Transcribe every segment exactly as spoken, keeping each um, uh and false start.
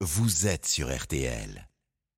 vous êtes sur R T L.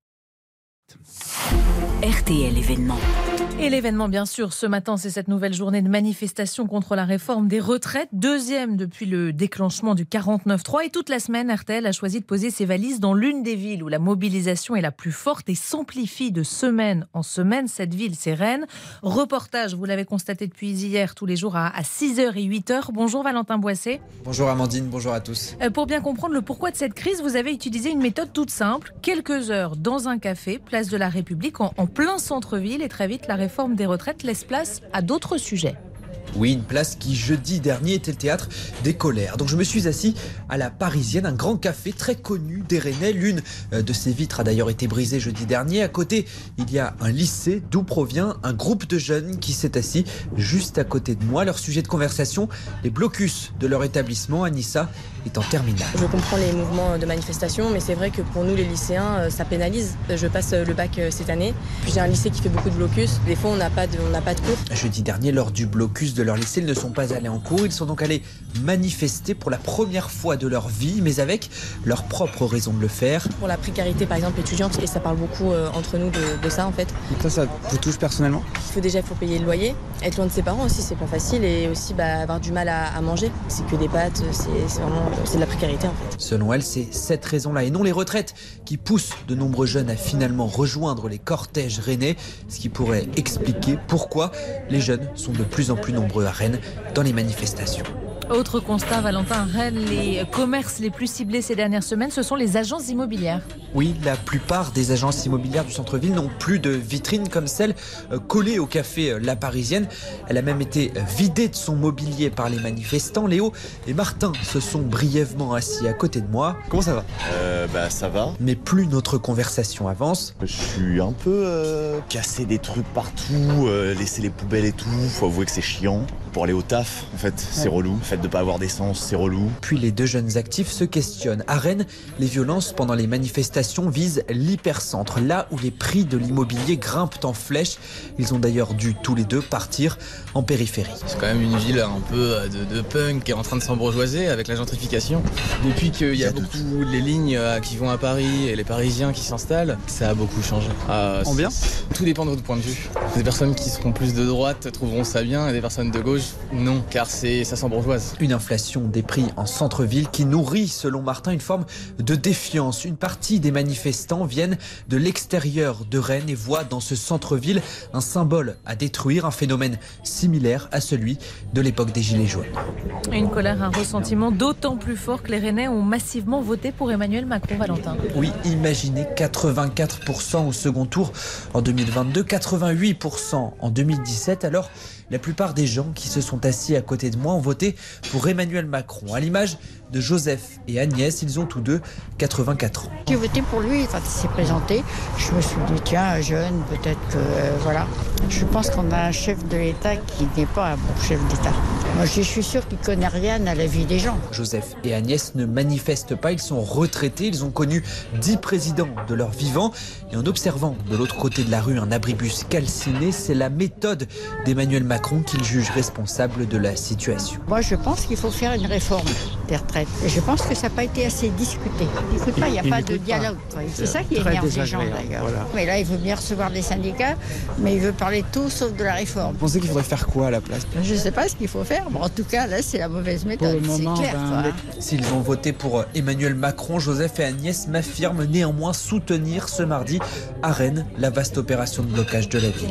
R T L événement. Et l'événement, bien sûr, ce matin, c'est cette nouvelle journée de manifestation contre la réforme des retraites, deuxième depuis le déclenchement du quarante-neuf trois. Et toute la semaine, R T L a choisi de poser ses valises dans l'une des villes où la mobilisation est la plus forte et s'amplifie de semaine en semaine. Cette ville, c'est Rennes. Reportage, vous l'avez constaté depuis hier, tous les jours à six heures et huit heures. Bonjour Valentin Boisset. Bonjour Amandine, bonjour à tous. Euh, pour bien comprendre le pourquoi de cette crise, vous avez utilisé une méthode toute simple. Quelques heures dans un café, place de la République, en, en plein centre-ville. Et très vite, la réforme des retraites laisse place à d'autres sujets. Oui, une place qui jeudi dernier était le théâtre des colères. Donc je me suis assis à la Parisienne, un grand café très connu des Rennais. L'une de ses vitres a d'ailleurs été brisée jeudi dernier. À côté, il y a un lycée d'où provient un groupe de jeunes qui s'est assis juste à côté de moi. Leur sujet de conversation, les blocus de leur établissement. Anissa est en terminale. Je comprends les mouvements de manifestation, mais c'est vrai que pour nous les lycéens, ça pénalise. Je passe le bac cette année. Puis j'ai un lycée qui fait beaucoup de blocus. Des fois, on n'a pas de, on n'a pas de cours. Jeudi dernier, lors du blocus de leur lycée, ils ne sont pas allés en cours. Ils sont donc allés manifester pour la première fois de leur vie, mais avec leur propre raison de le faire. Pour la précarité, par exemple, étudiante, et ça parle beaucoup euh, entre nous de, de ça, en fait. Ça, ça vous touche personnellement ? Il faut déjà, il faut payer le loyer. Être loin de ses parents aussi, c'est pas facile. Et aussi bah, avoir du mal à, à manger. C'est que des pâtes, c'est, c'est vraiment c'est de la précarité, en fait. Selon elle, c'est cette raison-là, et non les retraites, qui poussent de nombreux jeunes à finalement rejoindre les cortèges rennais, ce qui pourrait expliquer pourquoi les jeunes sont de plus en plus nombreux à Rennes dans les manifestations. Autre constat, Valentin, Rennes, les commerces les plus ciblés ces dernières semaines, ce sont les agences immobilières. Oui, la plupart des agences immobilières du centre-ville n'ont plus de vitrines comme celle collée au café La Parisienne. Elle a même été vidée de son mobilier par les manifestants. Léo et Martin se sont brièvement assis à côté de moi. Comment ça va ? Euh, bah ça va. Mais plus notre conversation avance. Je suis un peu euh, cassé des trucs partout, euh, laisser les poubelles et tout. Faut avouer que c'est chiant. Pour aller au taf, en fait, c'est ouais. relou. Le fait de pas avoir d'essence, c'est relou. Puis les deux jeunes actifs se questionnent. À Rennes, les violences pendant les manifestations visent l'hypercentre, là où les prix de l'immobilier grimpent en flèche. Ils ont d'ailleurs dû tous les deux partir en périphérie. C'est quand même une ville un peu de, de punk qui est en train de s'embourgeoiser avec la gentrification. Depuis qu'il y a beaucoup les lignes qui vont à Paris et les Parisiens qui s'installent, ça a beaucoup changé. Ah, en bien ? Tout dépend de votre point de vue. Des personnes qui seront plus de droite trouveront ça bien et des personnes de gauche, non, car c'est, ça s'embourgeoise. Une inflation des prix en centre-ville qui nourrit, selon Martin, une forme de défiance. Une partie des manifestants viennent de l'extérieur de Rennes et voient dans ce centre-ville un symbole à détruire, un phénomène similaire à celui de l'époque des Gilets jaunes. Une colère, un ressentiment d'autant plus fort que les Rennais ont massivement voté pour Emmanuel Macron, Valentin. Oui, imaginez quatre-vingt-quatre pour cent au second tour en deux mille vingt-deux, quatre-vingt-huit pour cent en deux mille dix-sept. Alors, la plupart des gens qui se sont assis à côté de moi ont voté pour Emmanuel Macron. À l'image de Joseph et Agnès, ils ont tous deux quatre-vingt-quatre ans. J'ai voté pour lui quand il s'est présenté. Je me suis dit, tiens, jeune, peut-être que, euh, voilà. Je pense qu'on a un chef de l'État qui n'est pas un bon chef d'État. Moi, je suis sûre qu'il ne connaît rien à la vie des gens. Joseph et Agnès ne manifestent pas, ils sont retraités. Ils ont connu dix présidents de leur vivant. Et en observant de l'autre côté de la rue un abribus calciné, c'est la méthode d'Emmanuel Macron qu'ils jugent responsable de la situation. Moi, je pense qu'il faut faire une réforme des retraites. Et je pense que ça n'a pas été assez discuté. Il n'écoute pas, il n'y a il pas de dialogue. Pas. C'est ça qui énerve les gens d'ailleurs. Voilà. Mais là, il veut bien recevoir les syndicats, mais il veut parler de tout sauf de la réforme. Vous pensez qu'il faudrait faire quoi à la place ? Je ne sais pas ce qu'il faut faire. Bon, en tout cas, là, c'est la mauvaise méthode. C'est moment, clair. Ben, quoi, hein. S'ils ont voté pour Emmanuel Macron, Joseph et Agnès m'affirment néanmoins soutenir ce mardi à Rennes la vaste opération de blocage de la ville.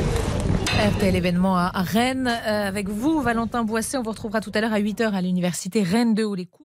R T L événement à Rennes. Euh, avec vous, Valentin Boisset. On vous retrouvera tout à l'heure à huit heures à l'université Rennes deux où les cours